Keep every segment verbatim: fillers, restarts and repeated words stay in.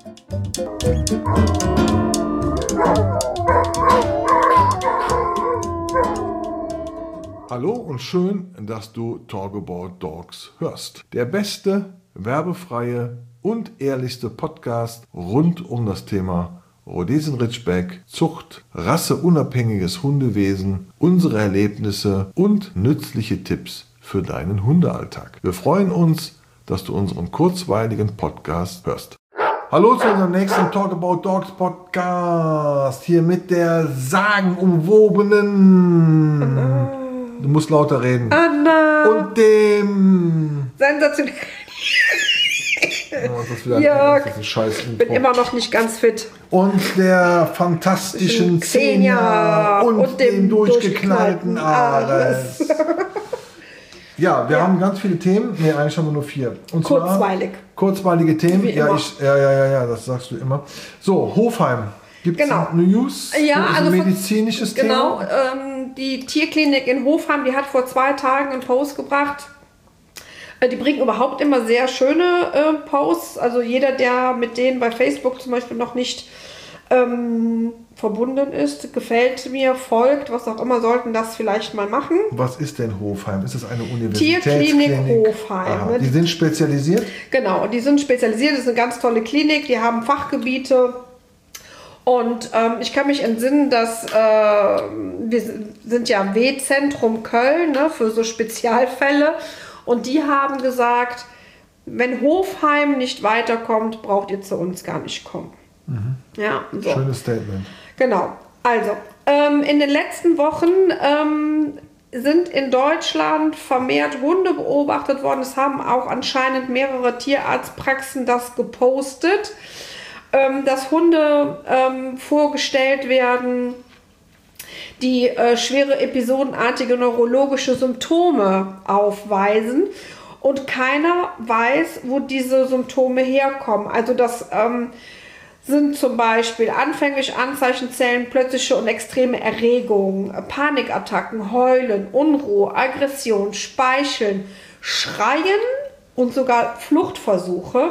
Hallo und schön, dass du Talk About Dogs hörst. Der beste, werbefreie und ehrlichste Podcast rund um das Thema Rhodesian Ridgeback, Zucht, rasseunabhängiges Hundewesen, unsere Erlebnisse und nützliche Tipps für deinen Hundealltag. Wir freuen uns, dass du unseren kurzweiligen Podcast hörst. Hallo zu unserem nächsten Talk About Dogs Podcast. Hier mit der sagenumwobenen... Anna. Du musst lauter reden. Anna. Und dem... Sensationell. Oh, das ist wieder Jörg, ein, ein scheiß Intro. Bin immer noch nicht ganz fit. Und der fantastischen Xenia und, und dem, dem durchgeknallten Ares. Ja, wir ja. haben ganz viele Themen. Ne, eigentlich haben wir nur vier. Und Kurzweilig. Zwar kurzweilige Themen. Wie ja, immer. ich, ja, ja, ja, ja, das sagst du immer. So, Hofheim. Gibt es genau. News? Ja, also ein medizinisches genau, Thema? Genau, ähm, die Tierklinik in Hofheim, die hat vor zwei Tagen einen Post gebracht. Äh, die bringen überhaupt immer sehr schöne äh, Posts. Also jeder, der mit denen bei Facebook zum Beispiel noch nicht ähm, verbunden ist, gefällt mir, folgt, was auch immer, sollten das vielleicht mal machen. Was ist denn Hofheim? Ist das eine Universitätsklinik? Tierklinik Hofheim. Aha, die sind spezialisiert? Genau, die sind spezialisiert. Das ist eine ganz tolle Klinik. Die haben Fachgebiete. Und ähm, ich kann mich entsinnen, dass äh, wir sind ja am W-Zentrum Köln, ne, für so Spezialfälle. Und die haben gesagt, wenn Hofheim nicht weiterkommt, braucht ihr zu uns gar nicht kommen. Mhm. Ja, so. Schönes Statement. Genau. Also, ähm, in den letzten Wochen ähm, sind in Deutschland vermehrt Hunde beobachtet worden. Es haben auch anscheinend mehrere Tierarztpraxen das gepostet, ähm, dass Hunde ähm, vorgestellt werden, die äh, schwere episodenartige neurologische Symptome aufweisen. Und keiner weiß, wo diese Symptome herkommen. Also das ähm, sind zum Beispiel anfänglich Anzeichen zählen plötzliche und extreme Erregung, Panikattacken, Heulen, Unruhe, Aggression, Speicheln, Schreien und sogar Fluchtversuche.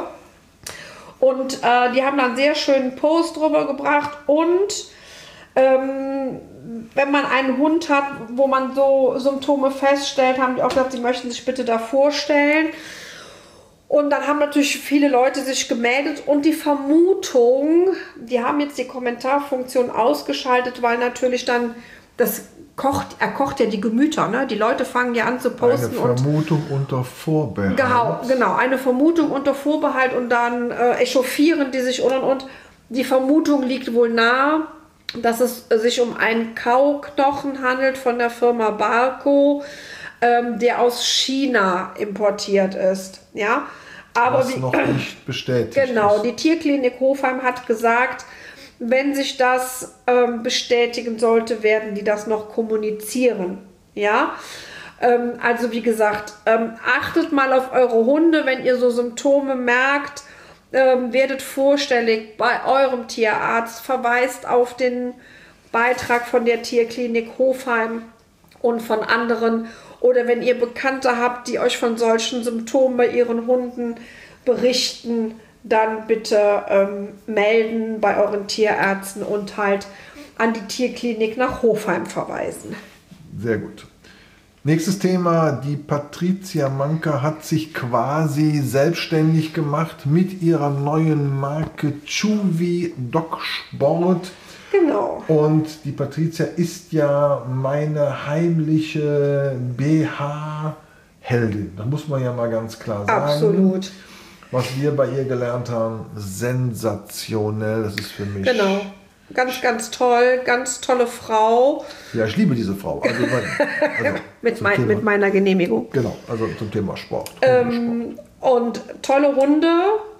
Und äh, die haben dann einen sehr schönen Post drüber gebracht. Und ähm, wenn man einen Hund hat, wo man so Symptome feststellt, haben die auch gesagt, sie möchten sich bitte da vorstellen. Und dann haben natürlich viele Leute sich gemeldet und die Vermutung, die haben jetzt die Kommentarfunktion ausgeschaltet, weil natürlich dann das kocht, er kocht ja die Gemüter, ne? Die Leute fangen ja an zu posten. Eine Vermutung und unter Vorbehalt. Genau, genau, eine Vermutung unter Vorbehalt und dann äh, echauffieren die sich und und und. Die Vermutung liegt wohl nahe, dass es sich um einen Kauknochen handelt von der Firma Barco, ähm, der aus China importiert ist, ja. Aber was wie, noch nicht bestätigt genau, ist. Die Tierklinik Hofheim hat gesagt, wenn sich das ähm, bestätigen sollte, werden die das noch kommunizieren. Ja, ähm, also wie gesagt, ähm, achtet mal auf eure Hunde, wenn ihr so Symptome merkt, ähm, werdet vorstellig bei eurem Tierarzt, verweist auf den Beitrag von der Tierklinik Hofheim und von anderen. Oder wenn ihr Bekannte habt, die euch von solchen Symptomen bei ihren Hunden berichten, dann bitte ähm, melden bei euren Tierärzten und halt an die Tierklinik nach Hofheim verweisen. Sehr gut. Nächstes Thema, die Patricia Manka hat sich quasi selbstständig gemacht mit ihrer neuen Marke Chewy Dog Sport. Genau. Und die Patricia ist ja meine heimliche B H-Heldin. Das muss man ja mal ganz klar sagen. Absolut. Was wir bei ihr gelernt haben, sensationell. Das ist für mich... Genau. Ganz, ganz toll. Ganz tolle Frau. Ja, ich liebe diese Frau. Also, also mit, mein, Thema, mit meiner Genehmigung. Genau, also zum Thema Sport. Ähm, und tolle Hunde.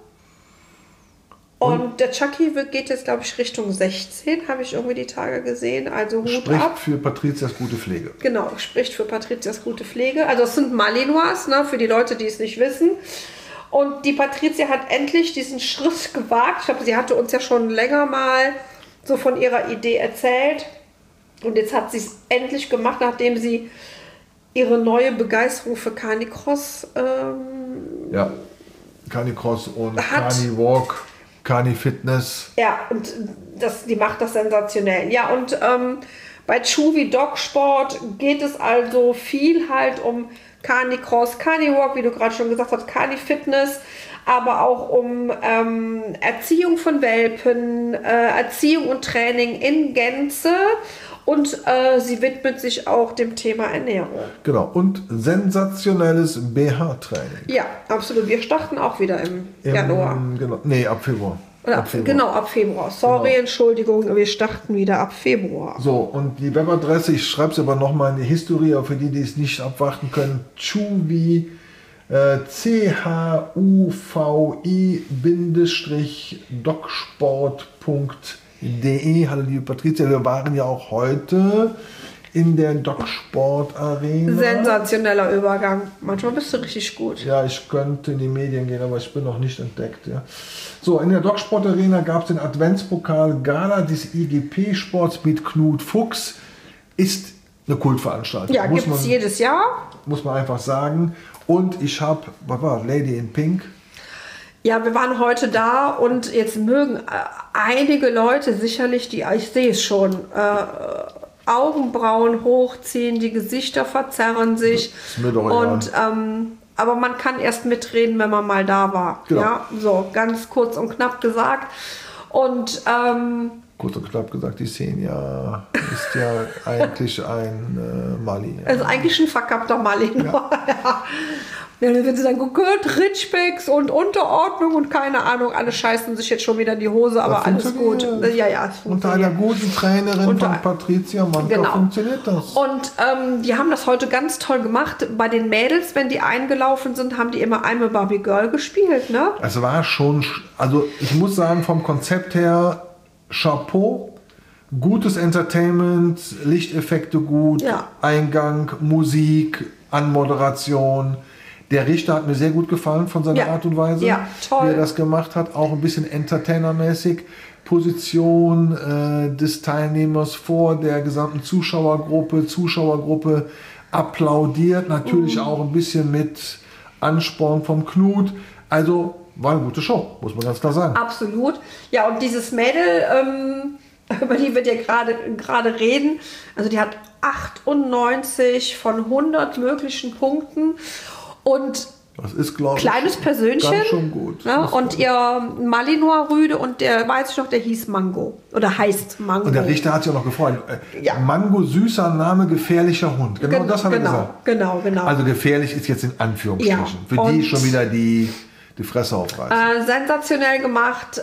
Und, und der Chucky geht jetzt, glaube ich, Richtung sechzehn, habe ich irgendwie die Tage gesehen. Also Hut spricht ab. für Patrizias gute Pflege. Genau, spricht für Patrizias gute Pflege. Also es sind Malinois, ne, für die Leute, die es nicht wissen. Und die Patricia hat endlich diesen Schritt gewagt. Ich glaube, sie hatte uns ja schon länger mal so von ihrer Idee erzählt. Und jetzt hat sie es endlich gemacht, nachdem sie ihre neue Begeisterung für Canicross ähm, ja, Canicross und hat. Cani Walk Kani Fitness. Ja, und das, die macht das sensationell. Ja, und ähm, bei Chuvi Dog Sport geht es also viel halt um Kani Cross, Kani Walk, wie du gerade schon gesagt hast, Kani Fitness, aber auch um ähm, Erziehung von Welpen, äh, Erziehung und Training in Gänze. Und äh, sie widmet sich auch dem Thema Ernährung. Genau, und sensationelles B H-Training. Ja, absolut. Wir starten auch wieder im, Im Januar. Genau, nee, ab Februar. Oder ab, Februar. Genau, ab Februar. Sorry, genau. Entschuldigung, wir starten wieder ab Februar. So, und die Webadresse, ich schreibe es aber nochmal in die Historie, für die, die es nicht abwarten können, Chuvi, äh, C H U V I Dogsport punkt de. Hallo liebe Patricia, wir waren ja auch heute in der Dogsport Arena. Sensationeller Übergang. Manchmal bist du richtig gut. Ja, ich könnte in die Medien gehen, aber ich bin noch nicht entdeckt. Ja. So, in der Dogsport Arena gab es den Adventspokal Gala des I G P-Sports mit Knut Fuchs. Ist eine Kultveranstaltung. Ja, gibt es jedes Jahr. Muss man einfach sagen. Und ich habe, was war Lady in Pink? Ja, wir waren heute da und jetzt mögen äh, einige Leute sicherlich, die, ich sehe es schon, äh, Augenbrauen hochziehen, die Gesichter verzerren sich. Das ist mir doch und ähm, aber man kann erst mitreden, wenn man mal da war. Genau. Ja, so ganz kurz und knapp gesagt. Und ähm, kurz und knapp gesagt, die Xenia ist ja eigentlich ein äh, Mali. Ja. Also eigentlich ein verkappter Mali. Ja. Ja. Wenn sie dann gehört, Ridgebacks und Unterordnung und keine Ahnung, alle scheißen sich jetzt schon wieder in die Hose, aber alles gut. Ja, ja, es unter einer guten Trainerin unter, von Patricia Manka genau. funktioniert das. Und ähm, die haben das heute ganz toll gemacht. Bei den Mädels, wenn die eingelaufen sind, haben die immer einmal Barbie Girl gespielt, ne? Es war schon, also ich muss sagen, vom Konzept her, Chapeau, gutes Entertainment, Lichteffekte gut, ja. Eingang, Musik, Anmoderation. Der Richter hat mir sehr gut gefallen von seiner ja. Art und Weise, ja, toll. wie er das gemacht hat. Auch ein bisschen entertainermäßig. Position äh, des Teilnehmers vor der gesamten Zuschauergruppe, Zuschauergruppe applaudiert. Natürlich mhm. auch ein bisschen mit Ansporn vom Knut. Also war eine gute Show, muss man ganz klar sagen. Absolut. Ja, und dieses Mädel, ähm, über die wir ja gerade gerade reden, also die hat achtundneunzig von hundert möglichen Punkten. Und das ist, glaube ich, kleines Persönchen. Ganz schon gut. Ne? Und ihr Malinois-Rüde und der, weiß ich noch, der hieß Mango. Oder heißt Mango. Und der Richter hat sich auch noch gefreut. Ja. Mango, süßer Name, gefährlicher Hund. Genau Gen das hat genau, er gesagt. Genau, genau. Also gefährlich ist jetzt in Anführungsstrichen. Ja. Für und die schon wieder die, die Fresse aufreißen. Äh, sensationell gemacht,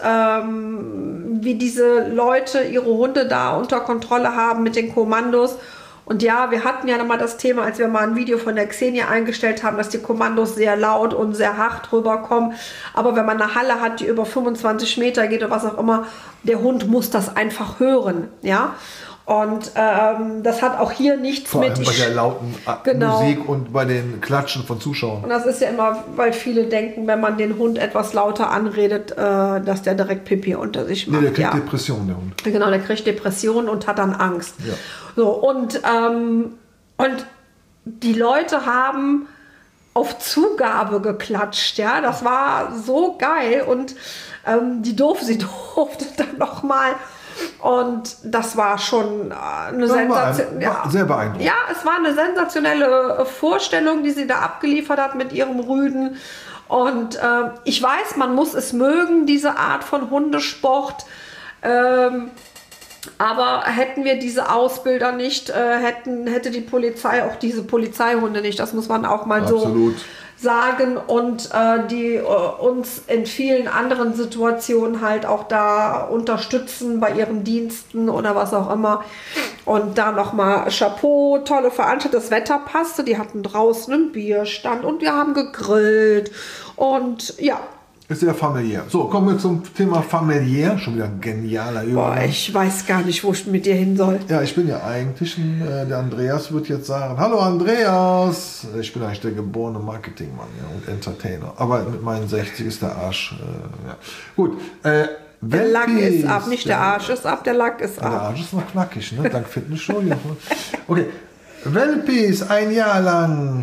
ähm, wie diese Leute ihre Hunde da unter Kontrolle haben mit den Kommandos. Und ja, wir hatten ja nochmal das Thema, als wir mal ein Video von der Xenia eingestellt haben, dass die Kommandos sehr laut und sehr hart rüberkommen. Aber wenn man eine Halle hat, die über fünfundzwanzig Meter geht oder was auch immer, der Hund muss das einfach hören. Ja. Und ähm, das hat auch hier nichts Vor mit... allem bei der lauten genau. Musik und bei den Klatschen von Zuschauern. Und das ist ja immer, weil viele denken, wenn man den Hund etwas lauter anredet, äh, dass der direkt Pipi unter sich macht. Nee, der kriegt ja. Depression, der Hund. Genau, der kriegt Depression und hat dann Angst. Ja. So, und, ähm, und die Leute haben auf Zugabe geklatscht, ja, das war so geil. Und ähm, die durfte, sie durfte dann nochmal... Und das war schon eine Sensation. Ja. Sehr beeindruckend. Ja, es war eine sensationelle Vorstellung, die sie da abgeliefert hat mit ihrem Rüden. Und äh, ich weiß, man muss es mögen, diese Art von Hundesport. Ähm, aber hätten wir diese Ausbilder nicht, äh, hätten, hätte die Polizei auch diese Polizeihunde nicht. Das muss man auch mal Absolut. so sagen. Und äh, die äh, uns in vielen anderen Situationen halt auch da unterstützen bei ihren Diensten oder was auch immer. Und da nochmal Chapeau, tolle Veranstaltung. Das Wetter passte, die hatten draußen einen Bierstand und wir haben gegrillt. Und ja. Ist sehr familiär. So, kommen wir zum Thema familiär. Schon wieder ein genialer Übergang. Boah, ich weiß gar nicht, wo ich mit dir hin soll. Ja, ich bin ja eigentlich, ein, äh, der Andreas wird jetzt sagen, hallo Andreas. Ich bin eigentlich der geborene Marketingmann ja, und Entertainer. Aber mit meinen sechzig ist der Arsch. Äh, ja. Gut. Äh, der Lack ist ab, nicht der Arsch ist ab, der Lack ist ab. Der Arsch ist noch knackig, ne? Dank Fitnessstudio. Okay. Welpis, ein Jahr lang.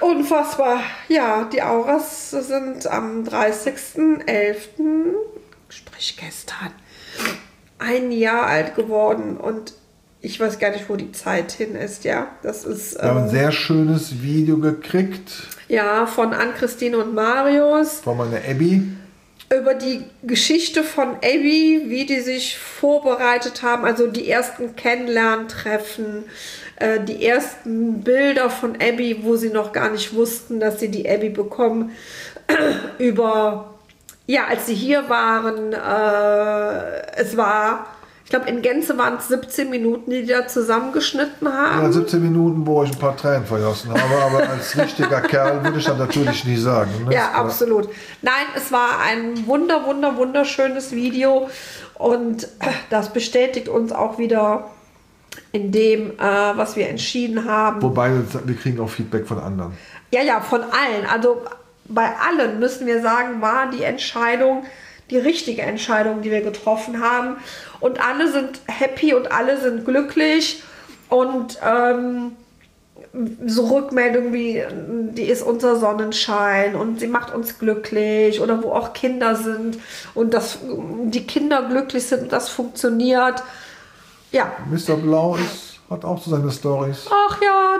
Unfassbar. Ja, die Auras sind am dreißigsten elften sprich gestern, ein Jahr alt geworden und ich weiß gar nicht, wo die Zeit hin ist, ja. Das ist, Wir haben ein ähm, sehr schönes Video gekriegt ja, von Ann-Christine und Marius. von meiner Abby. Über die Geschichte von Abby, wie die sich vorbereitet haben, also die ersten Kennenlerntreffen, äh, die ersten Bilder von Abby, wo sie noch gar nicht wussten, dass sie die Abby bekommen, über, ja, als sie hier waren, äh, es war, ich glaube, in Gänze waren es siebzehn Minuten, die die da zusammengeschnitten haben. Ja, siebzehn Minuten, wo ich ein paar Tränen vergossen habe, aber als richtiger Kerl würde ich das natürlich nie sagen. Ne? Ja, absolut. Nein, es war ein wunder, wunder, wunderschönes Video und das bestätigt uns auch wieder in dem, äh, was wir entschieden haben. Wobei, wir kriegen auch Feedback von anderen. Ja, ja, von allen. Also bei allen müssen wir sagen, war die Entscheidung die richtige Entscheidung, die wir getroffen haben. Und alle sind happy und alle sind glücklich. Und ähm, so Rückmeldungen wie, die ist unser Sonnenschein und sie macht uns glücklich. Oder wo auch Kinder sind und das, die Kinder glücklich sind und das funktioniert. Ja. Mister Blau ist, hat auch so seine Storys. Ach ja.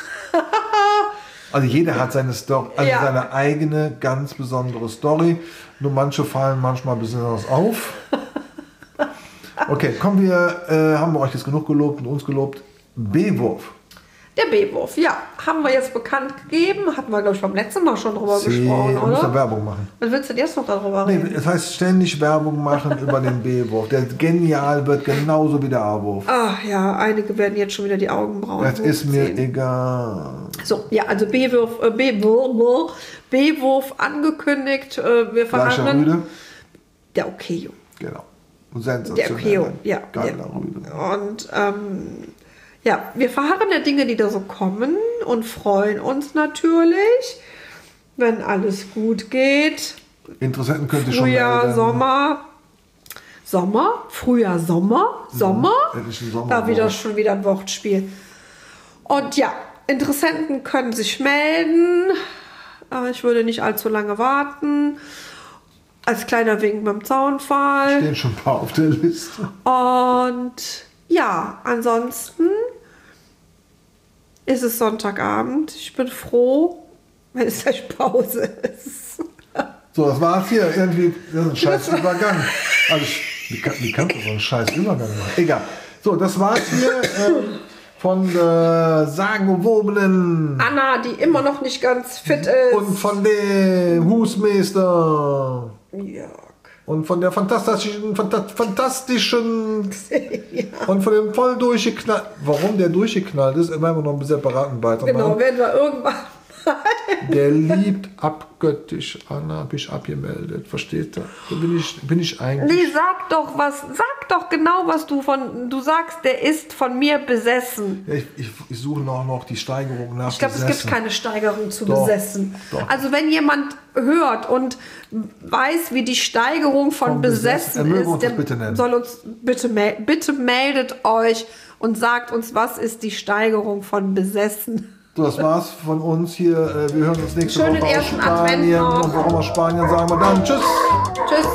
Also jeder hat seine Story, also Ja. seine eigene ganz besondere Story. Nur manche fallen manchmal besonders auf. Okay, kommen wir, äh, haben wir euch jetzt genug gelobt und uns gelobt. B-Wurf. Der B-Wurf, ja, haben wir jetzt bekannt gegeben. Hatten wir, glaube ich, beim letzten Mal schon drüber Sie gesprochen, müssen oder? Werbung machen. Was willst du denn jetzt noch darüber Nee, reden? es heißt ständig Werbung machen über den B-Wurf. Der genial wird, genauso wie der A-Wurf. Ach ja, einige werden jetzt schon wieder die Augenbrauen Das ist mir hochziehen. egal. So, ja, also B-Wurf, äh, B-Wurf, B-Wurf angekündigt. Äh, wir Gleicher verhandeln. Rüde. Der Okeo. Genau. Der Sensationell. Okeo, ja. Geiler Der, Rüde. und ähm, ja, wir verharren der Dinge, die da so kommen und freuen uns natürlich, wenn alles gut geht. Interessenten könnt ihr schon Frühjahr, melden. Sommer. Sommer? Frühjahr, Sommer? Sommer? endlich ein Sommer- Da wieder schon wieder ein Wortspiel. Und ja, Interessenten können sich melden. Aber ich würde nicht allzu lange warten. Als kleiner Wink mit dem Zaunfall. Stehen schon ein paar auf der Liste. Und ja, ansonsten ist es Sonntagabend. Ich bin froh, wenn es gleich Pause ist. So, das war's hier. Irgendwie, das ist ein scheiß Übergang. Also, ich, wie, kann, wie kannst du so einen scheiß Übergang machen? Egal. So, das war's hier ähm, von der sagenumwobenen Anna, die immer noch nicht ganz fit ist. und von dem Husmeister Jörg. und von der fantastischen, fanta fantastischen Ja. und von dem voll durchgeknallt. Warum der durchgeknallt ist, werden wir noch einen separaten Beitrag Genau, machen. werden wir irgendwann mal. Der liebt abgöttisch. Anna, hab ich abgemeldet. Versteht ihr? Da bin ich, bin ich eigentlich. Nee, sag doch was, sag doch genau, was du von, du sagst, der ist von mir besessen. Ja, ich, ich, ich suche noch, noch die Steigerung nach Ich glaube, es besessen. gibt keine Steigerung zu Doch, besessen. doch. Also wenn jemand hört und weiß, wie die Steigerung von Von besessen, besessen er möge ist, uns der das bitte nennen. soll uns bitte, mel bitte meldet euch und sagt uns, was ist die Steigerung von besessen. So, das war's von uns hier. Äh, Wir hören uns nächste Schönen Woche aus ersten Advent Spanien. noch. Und warum aus Spanien sagen wir dann Tschüss. Tschüss.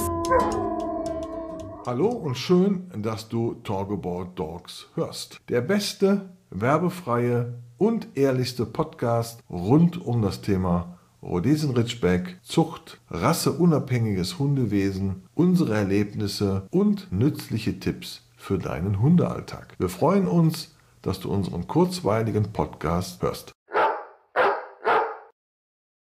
Hallo und schön, dass du Talk About Dogs hörst. Der beste, werbefreie und ehrlichste Podcast rund um das Thema Rhodesian Ridgeback, Zucht, rasseunabhängiges Hundewesen, unsere Erlebnisse und nützliche Tipps für deinen Hundealltag. Wir freuen uns, dass du unseren kurzweiligen Podcast hörst.